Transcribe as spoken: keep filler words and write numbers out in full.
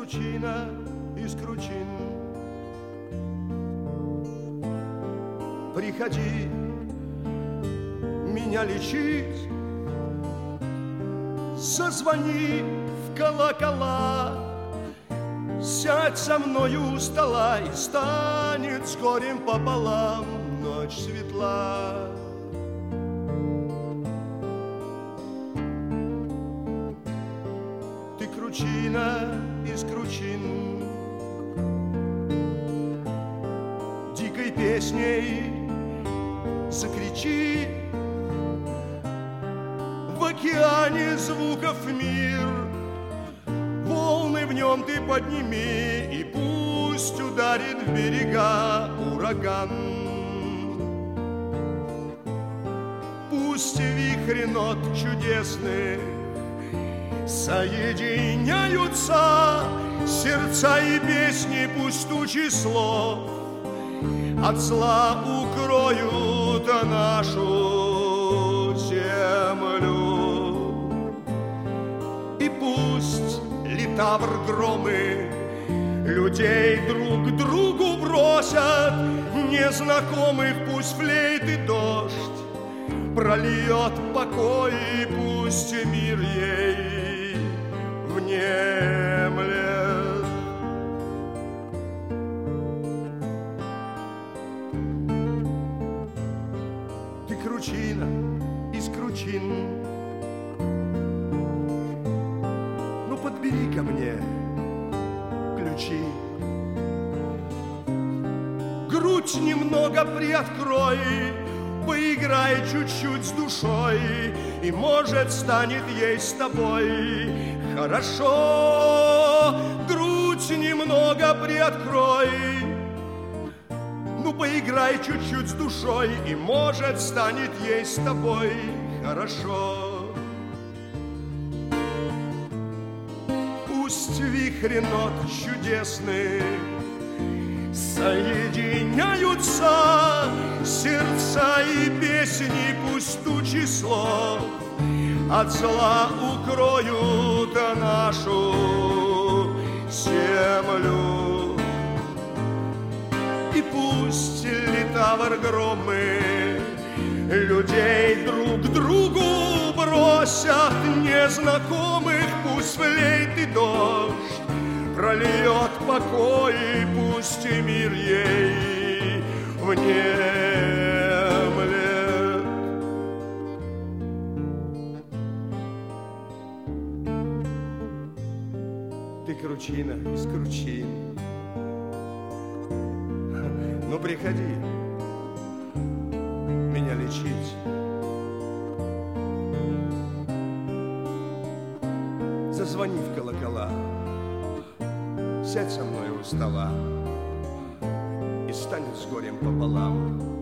кручина из кручин. Приходи меня лечить, зазвони в колокола, сядь со мною у стола, и станет с горем пополам ночь светла. Ты кручина из кручин, дикой песней закричи. В океане звуков мир, волны в нем ты подними, и пусть ударит в берега ураган. Пусть вихри нот чудесных соединяются, сердца и песни, пусть тучи слов от зла укроют нашу землю. И пусть литавр громы людей друг к другу бросят, незнакомых пусть флейты дождь прольет покой, и пусть мир ей внемлет. Ты кручина из кручин, ну подбери ко мне ключи. Грудь немного приоткрой, поиграй чуть-чуть с душой, и, может, станет ей с тобой хорошо. Грудь немного приоткрой, ну, поиграй чуть-чуть с душой, и, может, станет ей с тобой хорошо. Пусть вихри нот чудесных соединяются, сердца и песни, пусть тучи слов от зла укроют нашу землю. И пусть литавр громы людей друг к другу бросят, незнакомых пусть флейты дождь прольет покой, и пусть мир ей внемлет. Ты кручина из кручин, ну приходи меня лечить. Зазвони в колокола, сядь со мной у стола, и станет с горем пополам